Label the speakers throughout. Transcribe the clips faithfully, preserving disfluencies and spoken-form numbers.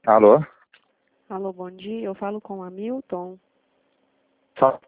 Speaker 1: Alô?
Speaker 2: Alô, bom dia. Eu falo com a Milton.
Speaker 1: Fala.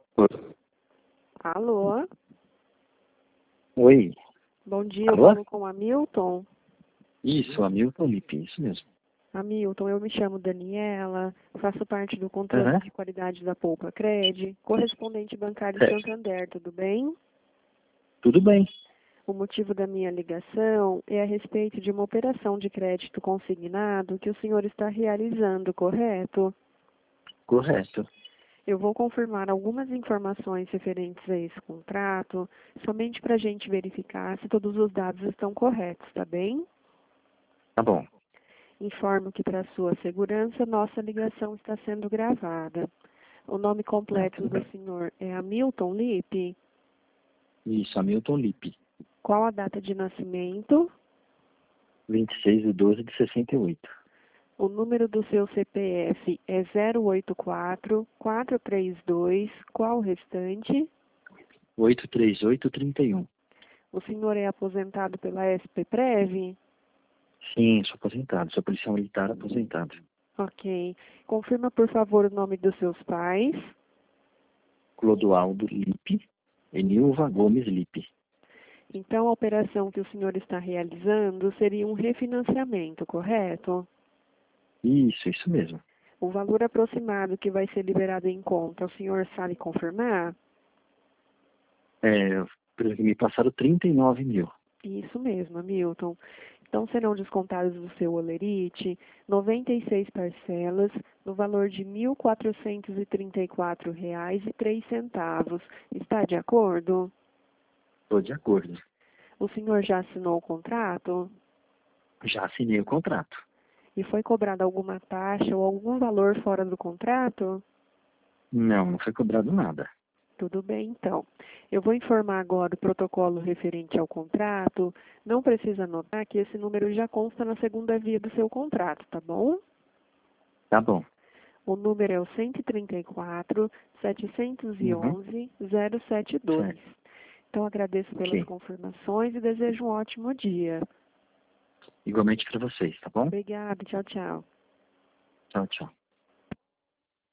Speaker 2: Alô?
Speaker 1: Oi.
Speaker 2: Bom dia, eu
Speaker 1: Alô?
Speaker 2: falo com a Milton.
Speaker 1: Isso, Hamilton Lippe, isso mesmo.
Speaker 2: Hamilton, eu me chamo Daniela, faço parte do controle
Speaker 1: Aham.
Speaker 2: de qualidade da Poupa Cred, correspondente bancário
Speaker 1: Certo.
Speaker 2: Santander, tudo bem?
Speaker 1: Tudo bem.
Speaker 2: O motivo da minha ligação é a respeito de uma operação de crédito consignado que o senhor está realizando, correto?
Speaker 1: Correto.
Speaker 2: Eu vou confirmar algumas informações referentes a esse contrato, somente para a gente verificar se todos os dados estão corretos, tá bem?
Speaker 1: Tá bom.
Speaker 2: Informo que, para sua segurança, nossa ligação está sendo gravada. O nome
Speaker 1: Ah,
Speaker 2: completo
Speaker 1: tudo
Speaker 2: do
Speaker 1: bem.
Speaker 2: senhor é Hamilton Lippe.
Speaker 1: Isso, Hamilton Lippe.
Speaker 2: Qual a data de nascimento?
Speaker 1: vinte e seis de doze de sessenta e oito.
Speaker 2: O número do seu C P F é zero oito quatro, quatro três dois. Qual o restante?
Speaker 1: oito três oito, trinta e um.
Speaker 2: O senhor é aposentado pela S P Prev?
Speaker 1: Sim, sou aposentado. Sou policial militar aposentado.
Speaker 2: Ok. Confirma, por favor, o nome dos seus pais.
Speaker 1: Clodoaldo Lippe e Nilva Gomes Lippe.
Speaker 2: Então, a operação que o senhor está realizando seria um refinanciamento, correto?
Speaker 1: Isso, isso mesmo.
Speaker 2: O valor aproximado que vai ser liberado em conta, o senhor sabe confirmar?
Speaker 1: É, pelo que me passaram trinta e nove mil.
Speaker 2: Isso mesmo, Hamilton. Então, serão descontados do seu holerite noventa e seis parcelas no valor de mil quatrocentos e trinta e quatro reais e três centavos. Está de acordo?
Speaker 1: Estou de acordo.
Speaker 2: O senhor já assinou o contrato?
Speaker 1: Já assinei o contrato.
Speaker 2: E foi cobrada alguma taxa ou algum valor fora do contrato?
Speaker 1: Não, não foi cobrado nada.
Speaker 2: Tudo bem, então. Eu vou informar agora o protocolo referente ao contrato. Não precisa anotar que esse número já consta na segunda via do seu contrato, tá bom?
Speaker 1: Tá bom.
Speaker 2: O número é o cento e trinta e quatro, setecentos e
Speaker 1: Uhum.
Speaker 2: onze, zero setenta e dois.
Speaker 1: Certo.
Speaker 2: Então, agradeço pelas
Speaker 1: Ok.
Speaker 2: confirmações e desejo um ótimo dia.
Speaker 1: Igualmente para vocês, tá bom?
Speaker 2: Obrigada, tchau, tchau.
Speaker 1: Tchau, tchau.